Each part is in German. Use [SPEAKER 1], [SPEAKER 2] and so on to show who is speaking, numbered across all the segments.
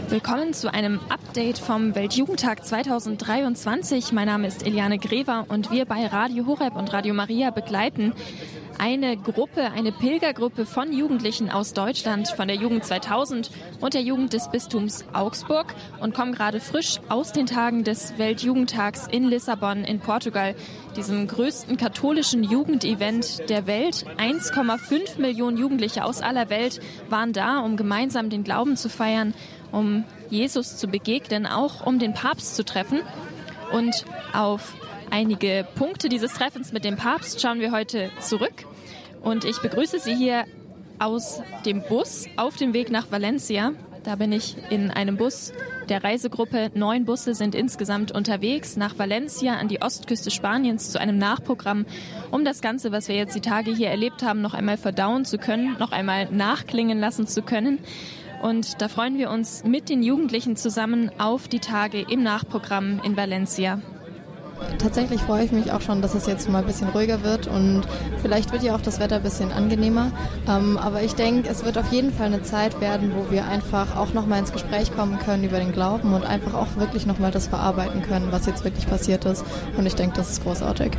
[SPEAKER 1] Willkommen zu einem Update vom Weltjugendtag 2023. Mein Name ist Eliane Grever und wir bei Radio Horeb und Radio Maria begleiten eine Pilgergruppe von Jugendlichen aus Deutschland, von der Jugend 2000 und der Jugend des Bistums Augsburg und kommen gerade frisch aus den Tagen des Weltjugendtags in Lissabon in Portugal, diesem größten katholischen Jugendevent der Welt. 1,5 Millionen Jugendliche aus aller Welt waren da, um gemeinsam den Glauben zu feiern, um Jesus zu begegnen, auch um den Papst zu treffen. Und auf einige Punkte dieses Treffens mit dem Papst schauen wir heute zurück. Und ich begrüße Sie hier aus dem Bus auf dem Weg nach Valencia. Da bin ich in einem Bus der Reisegruppe. 9 Busse sind insgesamt unterwegs nach Valencia an die Ostküste Spaniens zu einem Nachprogramm, um das Ganze, was wir jetzt die Tage hier erlebt haben, noch einmal verdauen zu können, noch einmal nachklingen lassen zu können. Und da freuen wir uns mit den Jugendlichen zusammen auf die Tage im Nachprogramm in Valencia.
[SPEAKER 2] Tatsächlich freue ich mich auch schon, dass es jetzt mal ein bisschen ruhiger wird und vielleicht wird ja auch das Wetter ein bisschen angenehmer. Aber ich denke, es wird auf jeden Fall eine Zeit werden, wo wir einfach auch nochmal ins Gespräch kommen können über den Glauben und einfach auch wirklich nochmal das verarbeiten können, was jetzt wirklich passiert ist. Und ich denke, das ist großartig.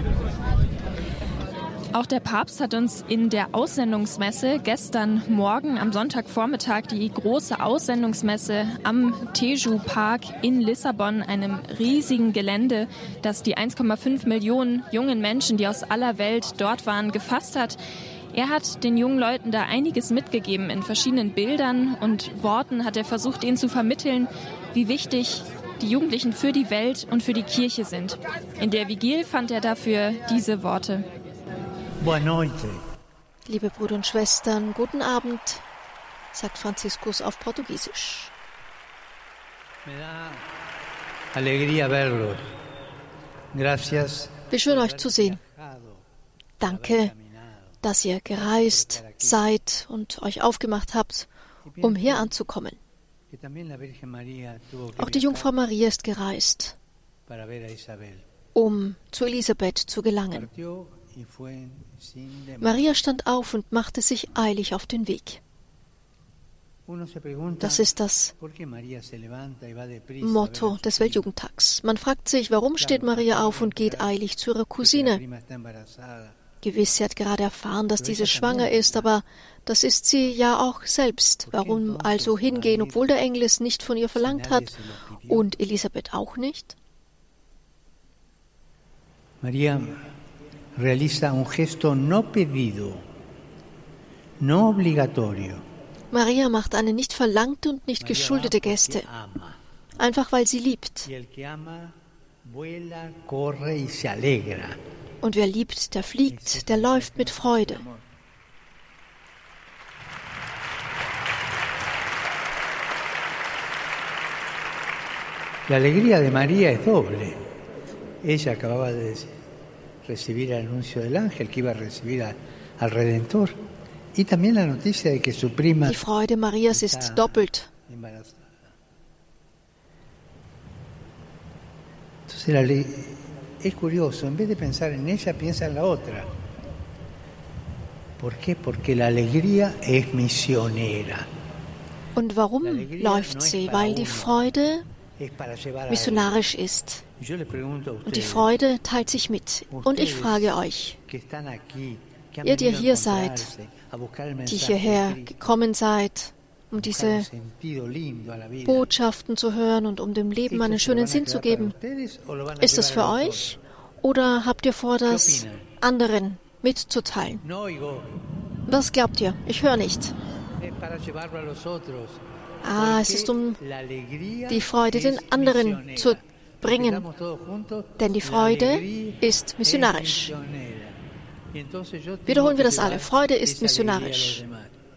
[SPEAKER 1] Auch der Papst hat uns in der Aussendungsmesse gestern Morgen am Sonntagvormittag die große Aussendungsmesse am Tejo Park in Lissabon, einem riesigen Gelände, das die 1,5 Millionen jungen Menschen, die aus aller Welt dort waren, gefasst hat. Er hat den jungen Leuten da einiges mitgegeben. In verschiedenen Bildern und Worten hat er versucht, ihnen zu vermitteln, wie wichtig die Jugendlichen für die Welt und für die Kirche sind. In der Vigil fand er dafür diese Worte.
[SPEAKER 3] Liebe Brüder und Schwestern, guten Abend, sagt Franziskus auf Portugiesisch. Wie schön euch zu sehen. Danke, dass ihr gereist seid und euch aufgemacht habt, um hier anzukommen. Auch die Jungfrau Maria ist gereist, um zu Elisabeth zu gelangen. Maria stand auf und machte sich eilig auf den Weg. Das ist das Motto des Weltjugendtags. Man fragt sich, warum steht Maria auf und geht eilig zu ihrer Cousine? Gewiss, sie hat gerade erfahren, dass diese schwanger ist, aber das ist sie ja auch selbst. Warum also hingehen, obwohl der Engel es nicht von ihr verlangt hat und Elisabeth auch nicht?
[SPEAKER 4] Maria realiza un gesto no pedido, no obligatorio.
[SPEAKER 3] Maria macht eine nicht verlangte und nicht geschuldete Geste, einfach weil sie liebt. Und wer liebt, der fliegt, der läuft mit Freude.
[SPEAKER 4] La alegría de María es doble. Ella acababa de recibir el anuncio del ángel que iba a recibir al Redentor y también la noticia de que su prima.
[SPEAKER 3] Die Freude Marias ist doppelt.
[SPEAKER 4] Entonces es curioso, en vez de pensar en ella, piensa en la otra. ¿Por qué? Porque la alegría es misionera.
[SPEAKER 3] Und warum läuft sie? Weil die Freude missionarisch ist. Und die Freude teilt sich mit. Und ich frage euch, ihr, die hier seid, die hierher gekommen seid, um diese Botschaften zu hören und um dem Leben einen schönen Sinn zu geben, ist das für euch oder habt ihr vor, das anderen mitzuteilen? Was glaubt ihr? Ich höre nicht. Es ist um die Freude den anderen zu bringen, denn die Freude ist missionarisch. Wiederholen wir das alle. Freude ist missionarisch.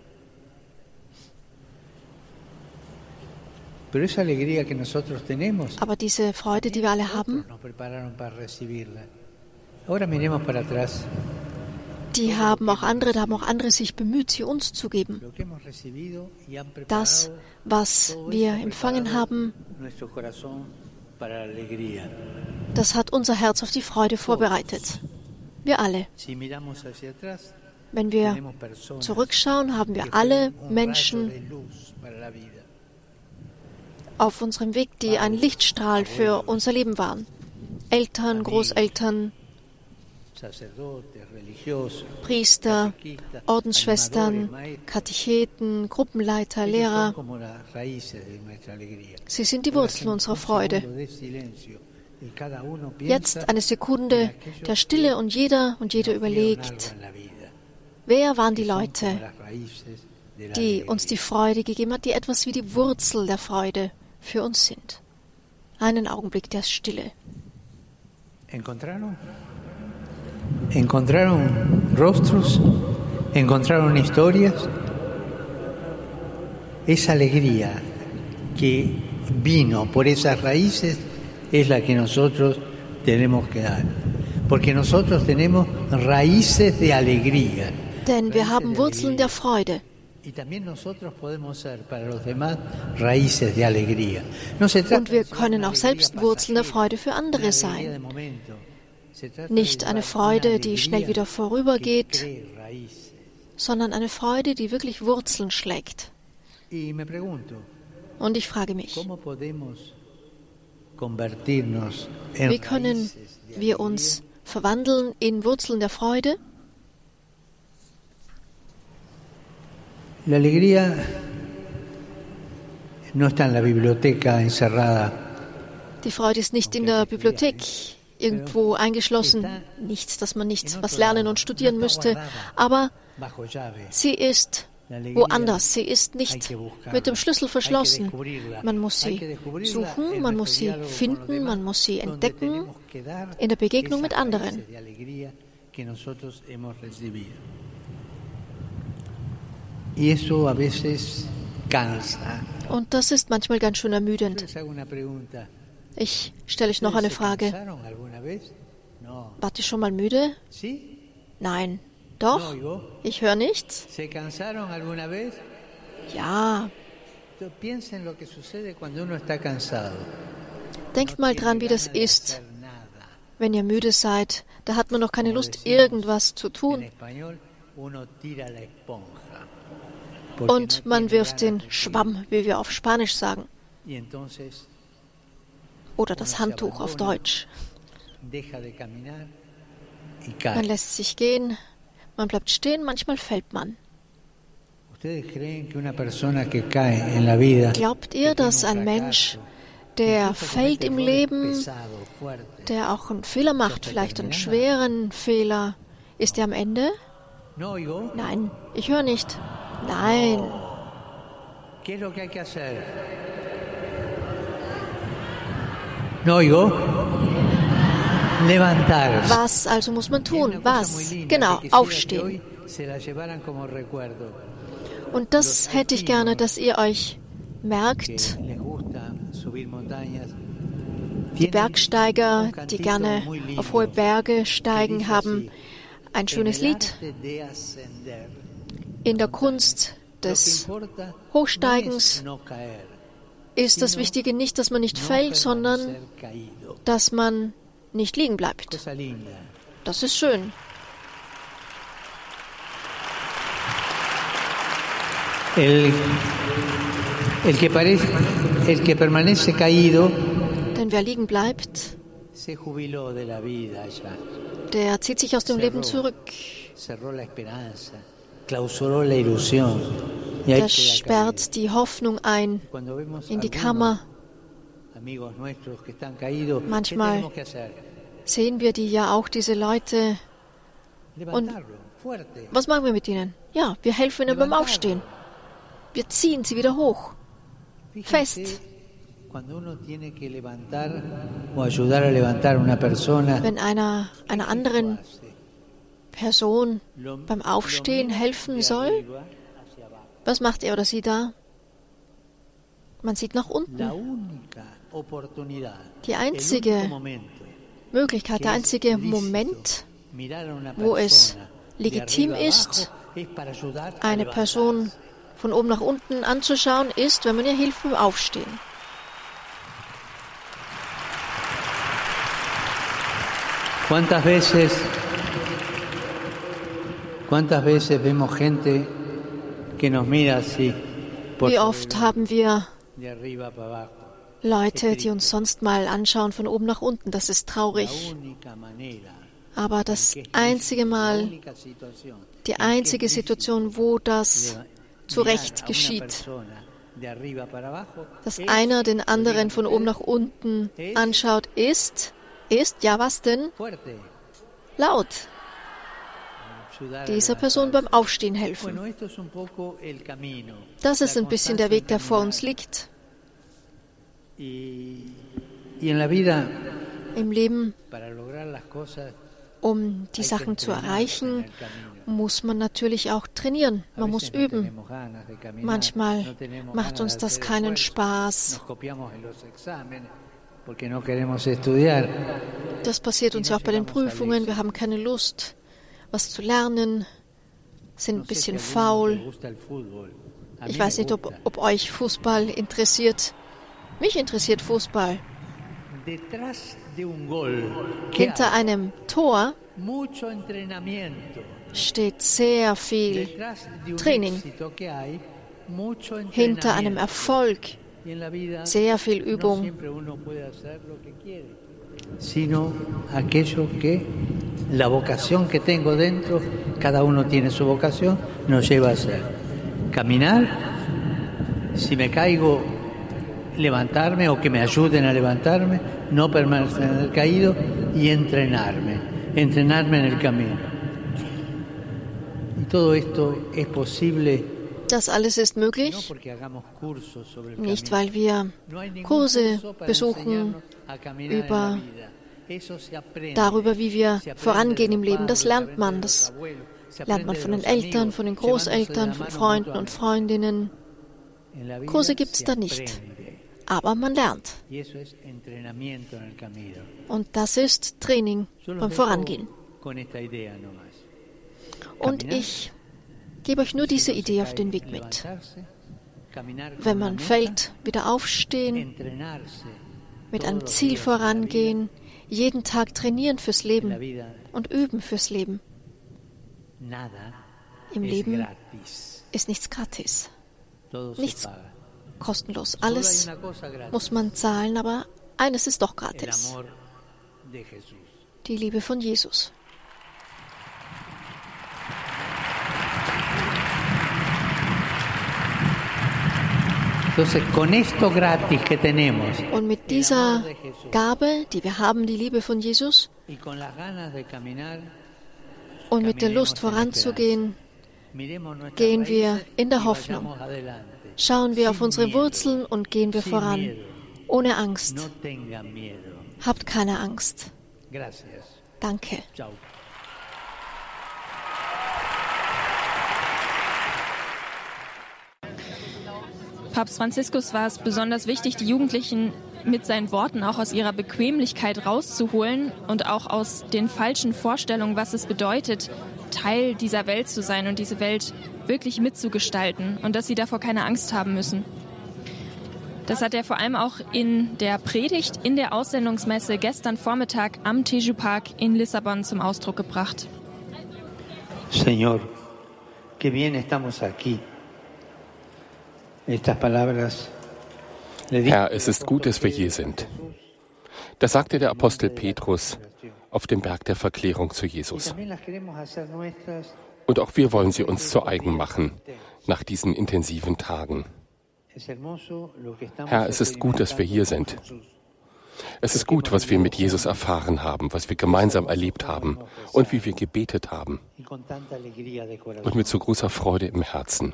[SPEAKER 3] Aber diese Freude, die wir alle haben, da haben auch andere sich bemüht, sie uns zu geben. Das, was wir empfangen haben, das hat unser Herz auf die Freude vorbereitet. Wir alle. Wenn wir zurückschauen, haben wir alle Menschen auf unserem Weg, die ein Lichtstrahl für unser Leben waren. Eltern, Großeltern, Priester, Ordensschwestern, Katecheten, Gruppenleiter, Lehrer. Sie sind die Wurzeln unserer Freude. Jetzt eine Sekunde der Stille und jeder überlegt, wer waren die Leute, die uns die Freude gegeben hat, die etwas wie die Wurzel der Freude für uns sind. Einen Augenblick der Stille.
[SPEAKER 4] Encontraron rostros, encontraron historias. Esa alegría que vino por esas raíces es la que nosotros tenemos que dar. Porque nosotros tenemos raíces de alegría.
[SPEAKER 3] Denn wir haben Wurzeln der Freude.
[SPEAKER 4] Y también nosotros podemos ser para los demás raíces de alegría. No se trata
[SPEAKER 3] Und wir können auch selbst Wurzeln der Freude für andere sein. Nicht eine Freude, die schnell wieder vorübergeht, sondern eine Freude, die wirklich Wurzeln schlägt. Und ich frage mich, wie können wir uns verwandeln in Wurzeln der Freude?
[SPEAKER 4] La alegría no está en la biblioteca encerrada.
[SPEAKER 3] Die Freude ist nicht in der Bibliothek irgendwo eingeschlossen. Nicht, dass man nicht was lernen und studieren müsste, aber sie ist woanders. Sie ist nicht mit dem Schlüssel verschlossen. Man muss sie suchen, man muss sie finden, man muss sie entdecken in der Begegnung mit anderen. Und das ist manchmal ganz schön ermüdend. Ich stelle euch noch eine Frage. Wart ihr schon mal müde? Nein. Doch? Ich höre nichts? Ja. Denkt mal dran, wie das ist, wenn ihr müde seid. Da hat man noch keine Lust, irgendwas zu tun. Und man wirft den Schwamm, wie wir auf Spanisch sagen. Oder das Handtuch auf Deutsch. Man lässt sich gehen, man bleibt stehen, manchmal fällt man. Glaubt ihr, dass ein Mensch, der fällt im Leben, der auch einen Fehler macht, vielleicht einen schweren Fehler, ist er am Ende? Nein, ich höre nicht. Nein. Was also muss man tun? Was? Genau, aufstehen. Und das hätte ich gerne, dass ihr euch merkt. Die Bergsteiger, die gerne auf hohe Berge steigen, haben ein schönes Lied. In der Kunst des Hochsteigens ist das Wichtige nicht, dass man nicht fällt, sondern dass man nicht liegen bleibt. Das ist schön.
[SPEAKER 4] El que permanece caído,
[SPEAKER 3] denn wer liegen bleibt, der zieht sich aus dem Leben zurück. Der sperrt die Hoffnung ein in die Kammer. Manchmal sehen wir die ja auch, diese Leute. Und was machen wir mit ihnen? Ja, wir helfen ihnen beim Aufstehen. Wir ziehen sie wieder hoch. Fest. Wenn einer anderen Person beim Aufstehen helfen soll, was macht er oder sie da? Man sieht nach unten. Die einzige Möglichkeit, der einzige Moment, wo es legitim ist, eine Person von oben nach unten anzuschauen, ist, wenn man ihr hilft beim Aufstehen.
[SPEAKER 4] ¿Cuántas veces vemos gente que nos mira así?
[SPEAKER 3] Wie oft haben wir Leute, die uns sonst mal anschauen von oben nach unten. Das ist traurig. Aber das einzige Mal, die einzige Situation, wo das zu Recht geschieht, dass einer den anderen von oben nach unten anschaut, ist, ja was denn? Laut. Dieser Person beim Aufstehen helfen. Das ist ein bisschen der Weg, der vor uns liegt. Im Leben, um die Sachen zu erreichen, muss man natürlich auch trainieren. Man muss üben. Manchmal macht uns das keinen Spaß. Das passiert uns ja auch bei den Prüfungen. Wir haben keine Lust, was zu lernen, sind ein bisschen faul. Ich weiß nicht, ob euch Fußball interessiert. Mich interessiert Fußball. Hinter einem Tor steht sehr viel Training. Hinter einem Erfolg sehr viel Übung.
[SPEAKER 4] Sino aquello que la vocación que tengo dentro, cada uno tiene su vocación, nos lleva a hacer. Caminar, si me caigo, levantarme o que me ayuden a levantarme, no permanecer en el caído y entrenarme en el camino. Y todo esto es posible.
[SPEAKER 3] Das alles ist möglich, nicht weil wir Kurse besuchen darüber, wie wir vorangehen im Leben. Das lernt man. Das lernt man von den Eltern, von den Großeltern, von Freunden und Freundinnen. Kurse gibt es da nicht, aber man lernt. Und das ist Training beim Vorangehen. Und ich gebe euch nur diese Idee auf den Weg mit. Wenn man fällt, wieder aufstehen, mit einem Ziel vorangehen, jeden Tag trainieren fürs Leben und üben fürs Leben. Im Leben ist nichts gratis, nichts kostenlos. Alles muss man zahlen, aber eines ist doch gratis: die Liebe von Jesus. Und mit dieser Gabe, die wir haben, die Liebe von Jesus, und mit der Lust voranzugehen, gehen wir in der Hoffnung. Schauen wir auf unsere Wurzeln und gehen wir voran, ohne Angst. Habt keine Angst. Danke.
[SPEAKER 1] Papst Franziskus war es besonders wichtig, die Jugendlichen mit seinen Worten auch aus ihrer Bequemlichkeit rauszuholen und auch aus den falschen Vorstellungen, was es bedeutet, Teil dieser Welt zu sein und diese Welt wirklich mitzugestalten und dass sie davor keine Angst haben müssen. Das hat er vor allem auch in der Predigt in der Aussendungsmesse gestern Vormittag am Tejo Park in Lissabon zum Ausdruck gebracht.
[SPEAKER 4] Señor, que bien estamos aquí.
[SPEAKER 5] Herr, es ist gut, dass wir hier sind. Das sagte der Apostel Petrus auf dem Berg der Verklärung zu Jesus. Und auch wir wollen sie uns zu eigen machen nach diesen intensiven Tagen. Herr, es ist gut, dass wir hier sind. Es ist gut, was wir mit Jesus erfahren haben, was wir gemeinsam erlebt haben und wie wir gebetet haben. Und mit so großer Freude im Herzen.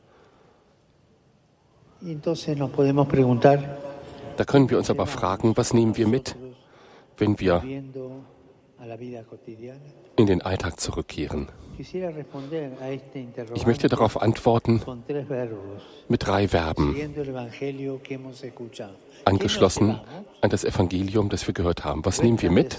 [SPEAKER 5] Da können wir uns aber fragen, was nehmen wir mit, wenn wir in den Alltag zurückkehren? Ich möchte darauf antworten mit 3 Verben, angeschlossen an das Evangelium, das wir gehört haben. Was nehmen wir mit?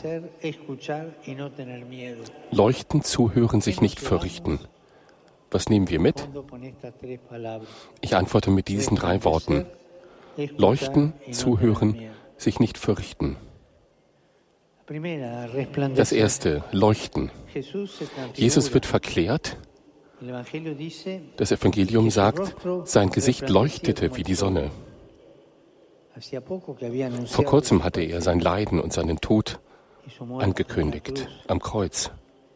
[SPEAKER 5] Leuchten, zuhören, sich nicht fürchten. Was nehmen wir mit? Ich antworte mit diesen 3 Worten. Leuchten, zuhören, sich nicht fürchten. Das erste, leuchten. Jesus wird verklärt. Das Evangelium sagt, sein Gesicht leuchtete wie die Sonne. Vor kurzem hatte er sein Leiden und seinen Tod angekündigt am Kreuz.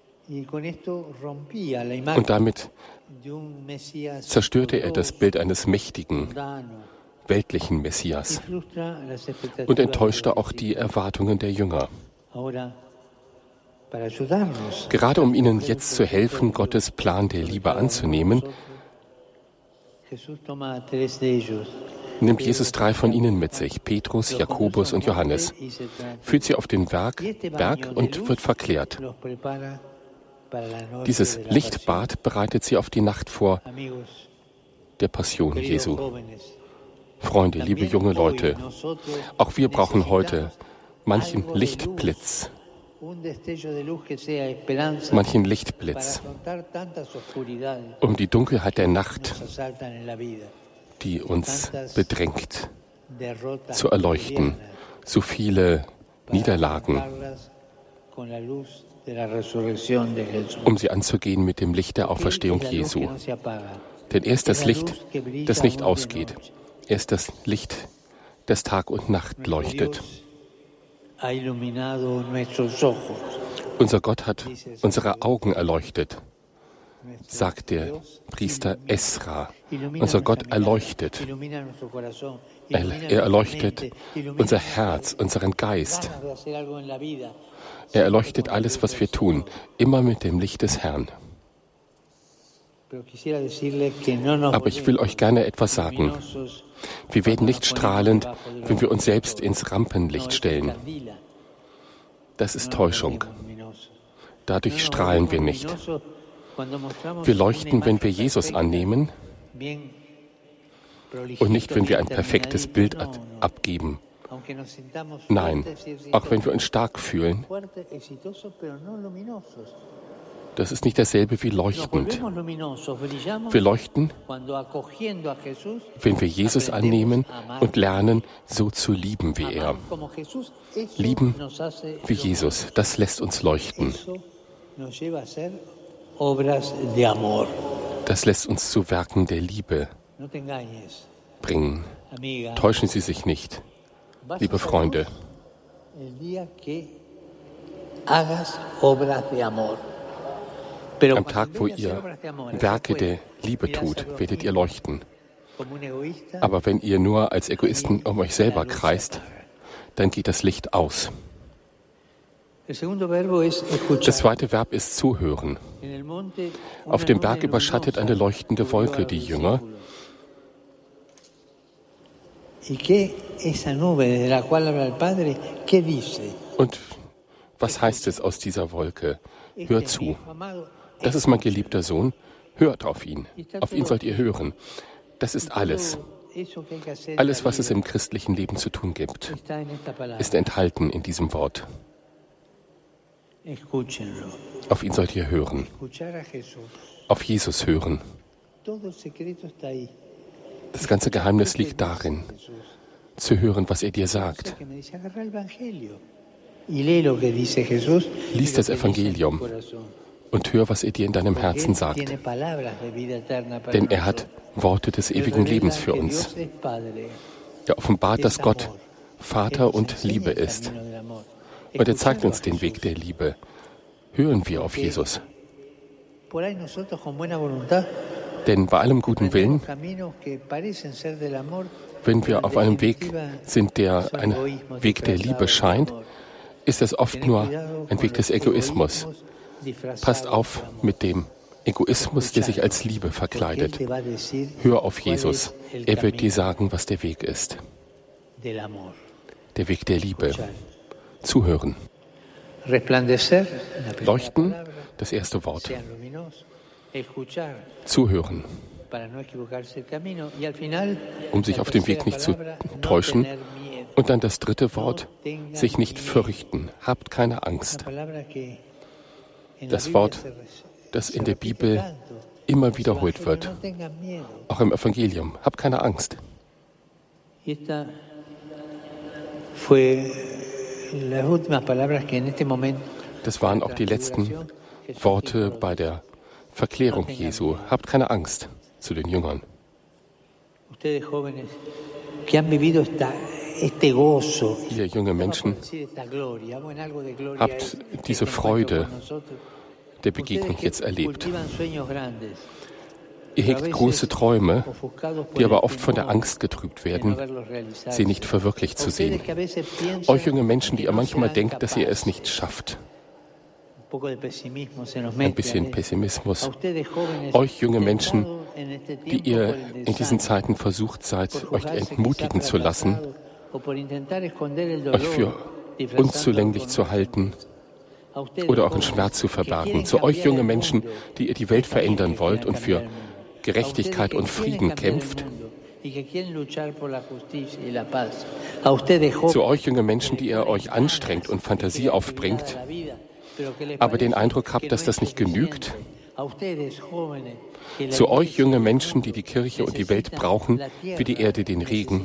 [SPEAKER 5] Und damit zerstörte er das Bild eines mächtigen, weltlichen Messias und enttäuschte auch die Erwartungen der Jünger. Gerade um ihnen jetzt zu helfen, Gottes Plan der Liebe anzunehmen, nimmt Jesus 3 von ihnen mit sich, Petrus, Jakobus und Johannes, führt sie auf den Berg und wird verklärt. Dieses Lichtbad bereitet sie auf die Nacht vor der Passion Jesu. Freunde, liebe junge Leute, auch wir brauchen heute manchen Lichtblitz, um die Dunkelheit der Nacht, die uns bedrängt, zu erleuchten. So viele Niederlagen, um sie anzugehen mit dem Licht der Auferstehung Jesu. Denn er ist das Licht, das nicht ausgeht. Er ist das Licht, das Tag und Nacht leuchtet. Unser Gott hat unsere Augen erleuchtet, sagt der Priester Esra. Unser Gott erleuchtet. Er erleuchtet unser Herz, unseren Geist. Er erleuchtet alles, was wir tun, immer mit dem Licht des Herrn. Aber ich will euch gerne etwas sagen. Wir werden nicht strahlend, wenn wir uns selbst ins Rampenlicht stellen. Das ist Täuschung. Dadurch strahlen wir nicht. Wir leuchten, wenn wir Jesus annehmen und nicht, wenn wir ein perfektes Bild abgeben. Nein, auch wenn wir uns stark fühlen, das ist nicht dasselbe wie leuchtend. Wir leuchten, wenn wir Jesus annehmen und lernen, so zu lieben wie er. Lieben wie Jesus, das lässt uns leuchten. Das lässt uns zu Werken der Liebe bringen. Täuschen Sie sich nicht, liebe Freunde. Am Tag, wo ihr Werke der Liebe tut, werdet ihr leuchten. Aber wenn ihr nur als Egoisten um euch selber kreist, dann geht das Licht aus. Das zweite Verb ist zuhören. Auf dem Berg überschattet eine leuchtende Wolke die Jünger. Und was heißt es aus dieser Wolke? Hört zu. Das ist mein geliebter Sohn. Hört auf ihn. Auf ihn sollt ihr hören. Das ist alles. Alles, was es im christlichen Leben zu tun gibt, ist enthalten in diesem Wort. Auf ihn sollt ihr hören. Auf Jesus hören. Das ganze Geheimnis liegt darin, zu hören, was er dir sagt. Lies das Evangelium und hör, was er dir in deinem Herzen sagt. Denn er hat Worte des ewigen Lebens für uns. Er offenbart, dass Gott Vater und Liebe ist. Und er zeigt uns den Weg der Liebe. Hören wir auf Jesus. Denn bei allem guten Willen, wenn wir auf einem Weg sind, der ein Weg der Liebe scheint, ist es oft nur ein Weg des Egoismus. Passt auf mit dem Egoismus, der sich als Liebe verkleidet. Hör auf Jesus. Er wird dir sagen, was der Weg ist. Der Weg der Liebe. Zuhören. Leuchten, das erste Wort. Zuhören. Um sich auf dem Weg nicht zu täuschen. Und dann das dritte Wort, sich nicht fürchten. Habt keine Angst. Das Wort, das in der Bibel immer wiederholt wird. Auch im Evangelium. Habt keine Angst. Das waren auch die letzten Worte bei der Verklärung Jesu. Habt keine Angst zu den Jüngern. Ihr junge Menschen, habt diese Freude der Begegnung jetzt erlebt. Ihr hegt große Träume, die aber oft von der Angst getrübt werden, sie nicht verwirklicht zu sehen. Euch junge Menschen, die ihr manchmal denkt, dass ihr es nicht schafft. Ein bisschen Pessimismus. Euch junge Menschen, die ihr in diesen Zeiten versucht seid, euch entmutigen zu lassen, euch für unzulänglich zu halten oder euren Schmerz zu verbergen. Zu euch junge Menschen, die ihr die Welt verändern wollt und für Gerechtigkeit und Frieden kämpft. Zu euch junge Menschen, die ihr euch anstrengt und Fantasie aufbringt, aber den Eindruck habt, dass das nicht genügt. Zu euch junge Menschen, die die Kirche und die Welt brauchen, wie die Erde den Regen.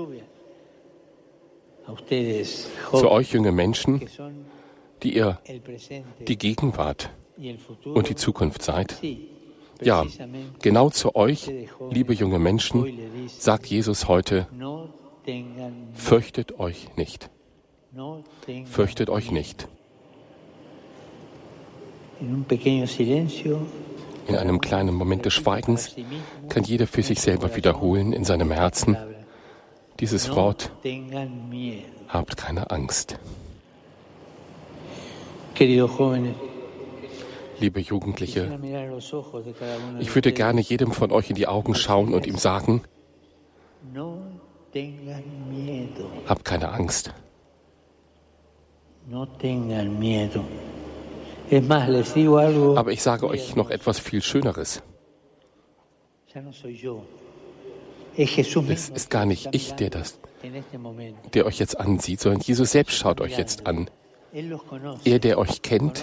[SPEAKER 5] Zu euch junge Menschen, die ihr die Gegenwart und die Zukunft seid. Ja, genau zu euch, liebe junge Menschen, sagt Jesus heute, fürchtet euch nicht. Fürchtet euch nicht. In einem kleinen Moment des Schweigens kann jeder für sich selber wiederholen in seinem Herzen dieses Wort, habt keine Angst. Liebe Jugendliche, ich würde gerne jedem von euch in die Augen schauen und ihm sagen, habt keine Angst. Aber ich sage euch noch etwas viel Schöneres. Es ist gar nicht ich, der euch jetzt ansieht, sondern Jesus selbst schaut euch jetzt an. Er, der euch kennt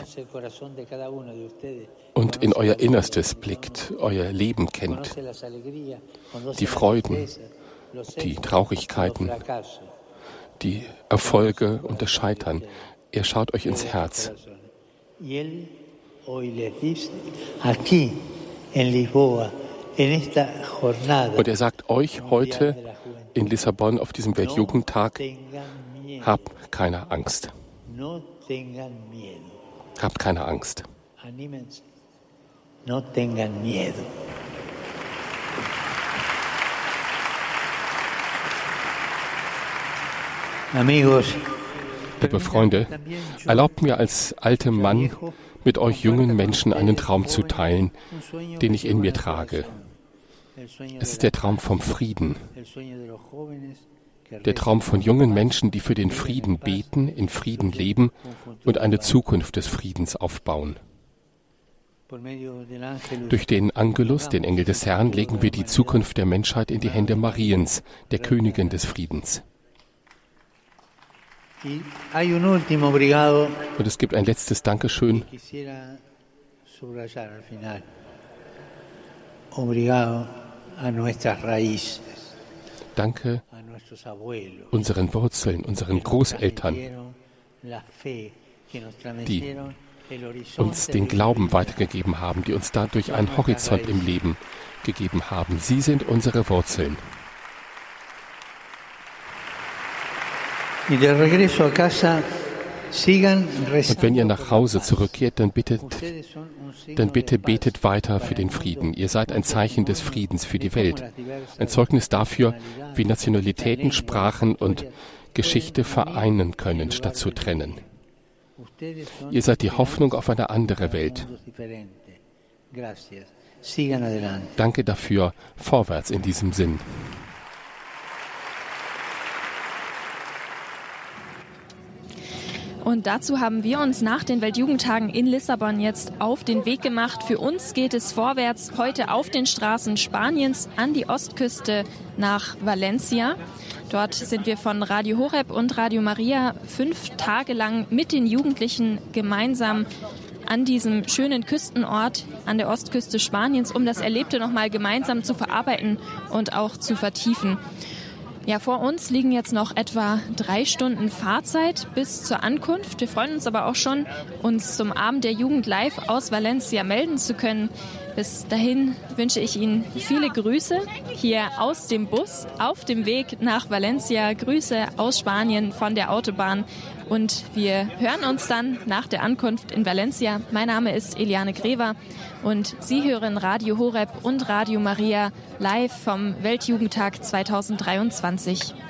[SPEAKER 5] und in euer Innerstes blickt, euer Leben kennt, die Freuden, die Traurigkeiten, die Erfolge und das Scheitern. Er schaut euch ins Herz. Und er sagt euch heute in Lissabon auf diesem Weltjugendtag, habt keine Angst. Habt keine Angst. Liebe Freunde, erlaubt mir als altem Mann, mit euch jungen Menschen einen Traum zu teilen, den ich in mir trage. Es ist der Traum vom Frieden. Der Traum von jungen Menschen, die für den Frieden beten, in Frieden leben und eine Zukunft des Friedens aufbauen. Durch den Angelus, den Engel des Herrn, legen wir die Zukunft der Menschheit in die Hände Mariens, der Königin des Friedens. Und es gibt ein letztes Dankeschön. Danke unseren Wurzeln, unseren Großeltern, die uns den Glauben weitergegeben haben, die uns dadurch einen Horizont im Leben gegeben haben. Sie sind unsere Wurzeln. Und wenn ihr nach Hause zurückkehrt, dann bitte betet weiter für den Frieden. Ihr seid ein Zeichen des Friedens für die Welt. Ein Zeugnis dafür, wie Nationalitäten, Sprachen und Geschichte vereinen können, statt zu trennen. Ihr seid die Hoffnung auf eine andere Welt. Danke dafür. Vorwärts in diesem Sinn.
[SPEAKER 1] Und dazu haben wir uns nach den Weltjugendtagen in Lissabon jetzt auf den Weg gemacht. Für uns geht es vorwärts heute auf den Straßen Spaniens an die Ostküste nach Valencia. Dort sind wir von Radio Horeb und Radio Maria 5 Tage lang mit den Jugendlichen gemeinsam an diesem schönen Küstenort an der Ostküste Spaniens, um das Erlebte nochmal gemeinsam zu verarbeiten und auch zu vertiefen. Ja, vor uns liegen jetzt noch etwa 3 Stunden Fahrzeit bis zur Ankunft. Wir freuen uns aber auch schon, uns zum Abend der Jugend live aus Valencia melden zu können. Bis dahin wünsche ich Ihnen viele Grüße hier aus dem Bus auf dem Weg nach Valencia. Grüße aus Spanien von der Autobahn. Und wir hören uns dann nach der Ankunft in Valencia. Mein Name ist Eliane Grever und Sie hören Radio Horeb und Radio Maria live vom Weltjugendtag 2023.